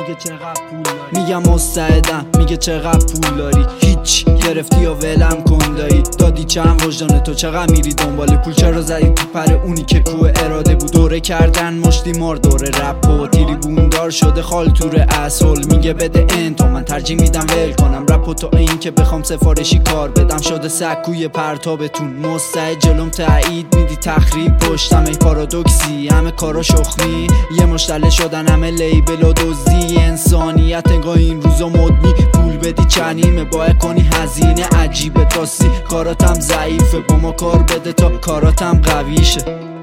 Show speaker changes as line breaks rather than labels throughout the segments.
میگه چقدر پول داری. میگم مستعدم، میگه چقدر پول داری. هیچ گرفتی یا ولم کن دایی. دادی چند وجدان تو چقدر میری دنبال پول؟ چرا زدی تو پر اونی که کوه اراده بود؟ دوره کردن مشتی مار دوره رپ و تیری بوندار شده خالتور اصل. میگه بده انتو من ترجیح میدم ول کنم رپ و تا این که بخوام سفارشی کار بدم. شده سکوی پرتابتون مستعد جلوم تایید میدی تخریب پشتم ای پارادوکسی. همه کارا شخمی یه مشتله شدن همه لیبل و دزدی انسانیت انگاه این روزا مدنی. پول بدی چنیمه باید کنی هزینه عجیبه تاسی. کاراتم ضعیفه با ما کار بده تا کاراتم قویشه.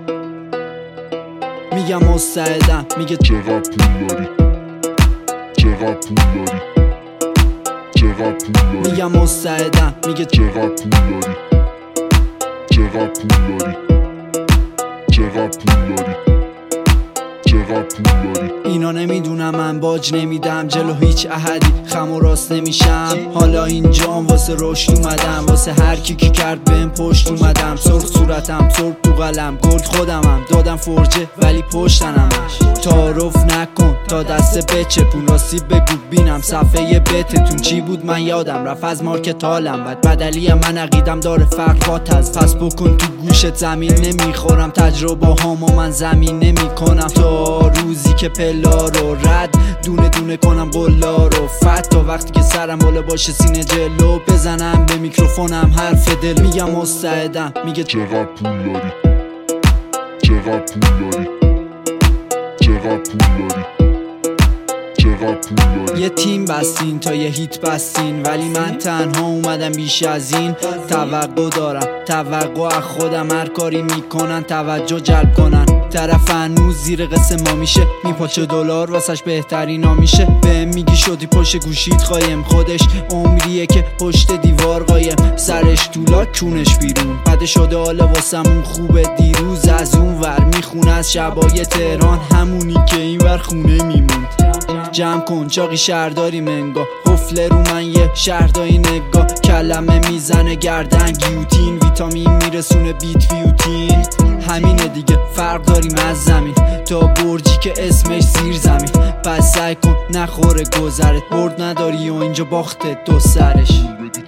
میگم مستعدم، میگه
چقدر پول داری، چقدر پول داری، چقدر پول داری.
میگم مستعدم، میگه
چقدر پول داری، چقدر پول داری، چقدر پول داری، چقدر پول داری.
اینا نمیدونم من باج نمیدم جلو هیچ احدی خم و راست نمیشم. حالا اینجام واسه رشد اومدم، واسه هر کی که کرد بهم پشت اومدم. سرخ صورتم سرخ تو قلم گرگ خودمم دادم فرجه ولی پشتنم. تعارف نکن تا دست بچپون راستی بگو بینم صفحه بتتون چی بود من یادم رفت از مارکت حالم بد. بدلی من عقیدم داره فرق با تز. پس بکن تو گوشت زمین نمیخورم تجربه هامو من زمین نمیکنم. تا روزی که پلا رو رد دونه دونه کنم قلا رو فت. تا وقتی که سرم بالا باشه سینه جلو بزنم به میکروفونم حرف دل. میگم مستعدم، میگه
چقدر پول داری، چقدر پول داری، چقدر پول داری، چقدر پول داری.
یه تیم بستین تا یه هیت بستین ولی من تنها اومدم بیش از این. توقع دارم توقع از خودم هر کاری میکنن توجه جلب کنن. طرف هنوز زیر قصه ما میشه میپاچه دلار واسش بهترینا میشه. بهم میگی شدی پشت گوشید قایم خودش عمریه که پشت دیوار قایم. سرش تولا کونش بیرون بده شده حالا واسمون خوبه. دیروز از اون ور میخونه از شبای تهران همونی که این ور خونه میموند. جمع کن چاقی شهرداری منگاه قفله رو من یه شهرداری نگاه. کلمه میزنه گردن گیوتین ویتامین میرسونه بیت فیوتین. همینه دیگه فرق داریم از زمین تا برجی که اسمش زیر زمین. پس سعی کن نخوره گذرت برد نداری و اینجا باخته دو سرش.